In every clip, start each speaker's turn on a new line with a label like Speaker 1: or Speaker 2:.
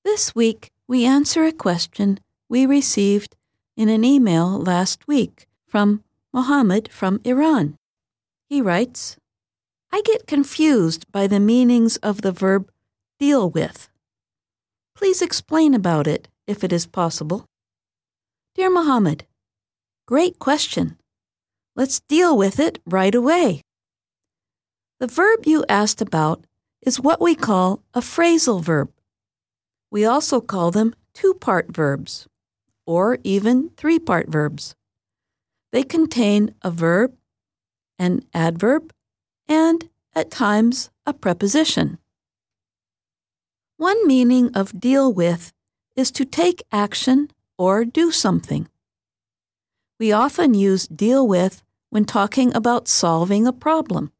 Speaker 1: This week, we answer a question we received in an email last week from Mohammed from Iran. He writes, I get confused by the meanings of the verb deal with. Please explain about it, if it is possible. Dear Mohammed, great question. Let's deal with it right away. The verb you asked about is what we call a phrasal verb. We also call them two-part verbs, or even three-part verbs. They contain a verb, an adverb, and, at times, a preposition. One meaning of deal with is to take action or do something. We often use deal with when talking about solving a problem.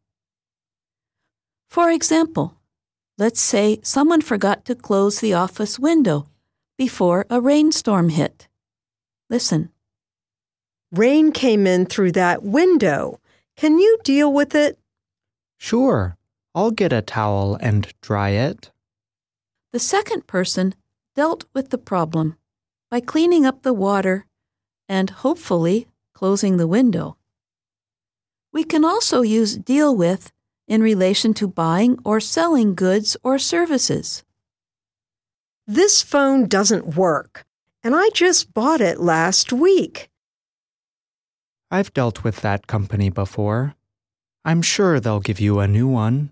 Speaker 1: For example, let's say someone forgot to close the office window before a rainstorm hit. Listen.
Speaker 2: Rain came in through that window. Can you deal with it?
Speaker 3: Sure, I'll get a towel and dry it.
Speaker 1: The second person dealt with the problem by cleaning up the water and hopefully closing the window. We can also use deal with in relation to buying or selling goods or services.
Speaker 2: This phone doesn't work, and I just bought it last week.
Speaker 3: I've dealt with that company before. I'm sure they'll give you a new one.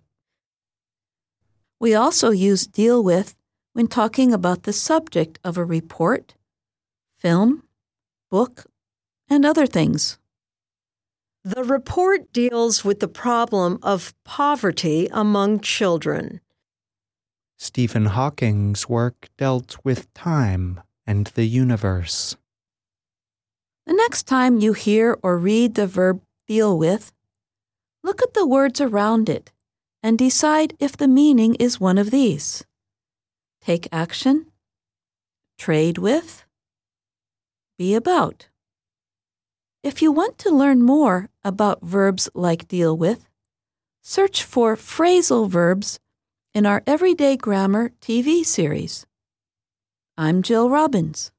Speaker 1: We also use deal with when talking about the subject of a report, film, book, and other things.
Speaker 2: The report deals with the problem of poverty among children.
Speaker 3: Stephen Hawking's work dealt with time and the universe.
Speaker 1: The next time you hear or read the verb deal with, look at the words around it and decide if the meaning is one of these. Take action, trade with, be about. If you want to learn more about verbs like deal with, search for phrasal verbs in our Everyday Grammar TV series. I'm Jill Robbins.